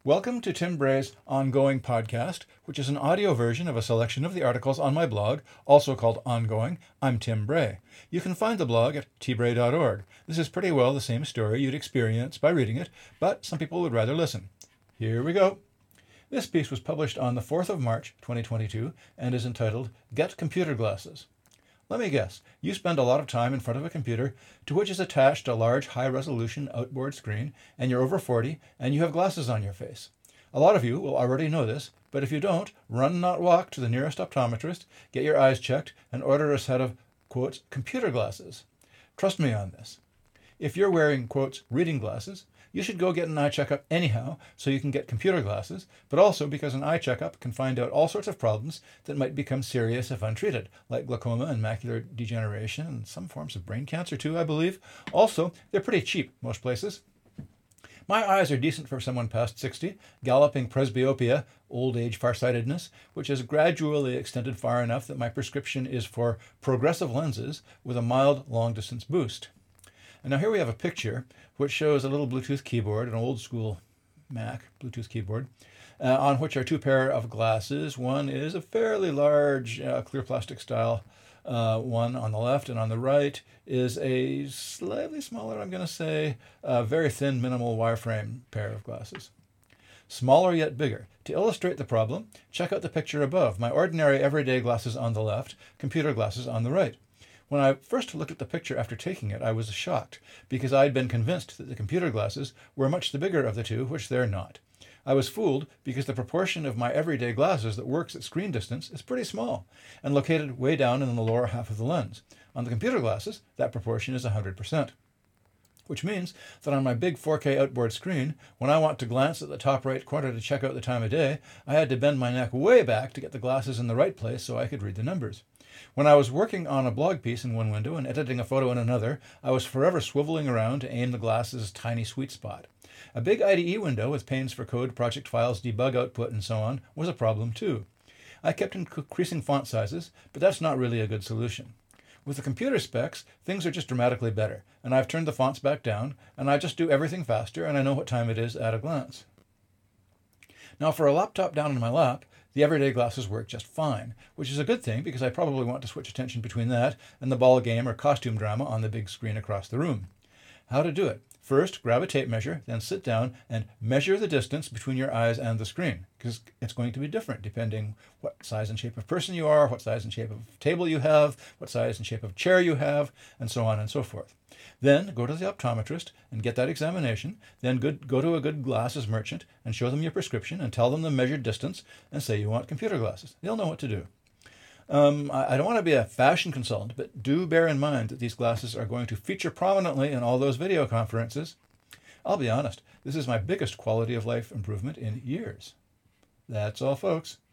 Welcome to Tim Bray's Ongoing Podcast, which is an audio version of a selection of the articles on my blog, also called Ongoing. I'm Tim Bray. You can find the blog at tbray.org. This is pretty well the same story you'd experience by reading it, but some people would rather listen. Here we go. This piece was published on the 4th of March, 2022, and is entitled Get Computer Glasses. Let me guess, you spend a lot of time in front of a computer to which is attached a large high-resolution outboard screen, and you're over 40, and you have glasses on your face. A lot of you will already know this, but if you don't, run not walk to the nearest optometrist, get your eyes checked, and order a set of, quotes, computer glasses. Trust me on this. If you're wearing, quotes, reading glasses, you should go get an eye checkup anyhow so you can get computer glasses, but also because an eye checkup can find out all sorts of problems that might become serious if untreated, like glaucoma and macular degeneration and some forms of brain cancer too, I believe. Also, they're pretty cheap most places. My eyes are decent for someone past 60, galloping presbyopia, old age farsightedness, which has gradually extended far enough that my prescription is for progressive lenses with a mild long-distance boost. And now here we have a picture which shows a little Bluetooth keyboard, an old school Mac Bluetooth keyboard, on which are two pair of glasses. One is a fairly large clear plastic style one on the left, and on the right is a slightly smaller, I'm going to say, very thin minimal wireframe pair of glasses. Smaller yet bigger. To illustrate the problem, check out the picture above. My ordinary everyday glasses on the left, computer glasses on the right. When I first looked at the picture after taking it, I was shocked, because I had been convinced that the computer glasses were much the bigger of the two, which they're not. I was fooled because the proportion of my everyday glasses that works at screen distance is pretty small, and located way down in the lower half of the lens. On the computer glasses, that proportion is 100%. Which means that on my big 4K outboard screen, when I want to glance at the top right corner to check out the time of day, I had to bend my neck way back to get the glasses in the right place so I could read the numbers. When I was working on a blog piece in one window and editing a photo in another, I was forever swiveling around to aim the glasses' tiny sweet spot. A big IDE window with panes for code, project files, debug output, and so on was a problem too. I kept increasing font sizes, but that's not really a good solution. With the computer specs, things are just dramatically better, and I've turned the fonts back down, and I just do everything faster, and I know what time it is at a glance. Now, for a laptop down in my lap, the everyday glasses work just fine, which is a good thing because I probably want to switch attention between that and the ball game or costume drama on the big screen across the room. How to do it? First, grab a tape measure, then sit down and measure the distance between your eyes and the screen, because it's going to be different depending what size and shape of person you are, what size and shape of table you have, what size and shape of chair you have, and so on and so forth. Then go to the optometrist and get that examination, then go to a good glasses merchant and show them your prescription and tell them the measured distance and say you want computer glasses. They'll know what to do. I don't want to be a fashion consultant, but do bear in mind that these glasses are going to feature prominently in all those video conferences. I'll be honest, this is my biggest quality of life improvement in years. That's all, folks.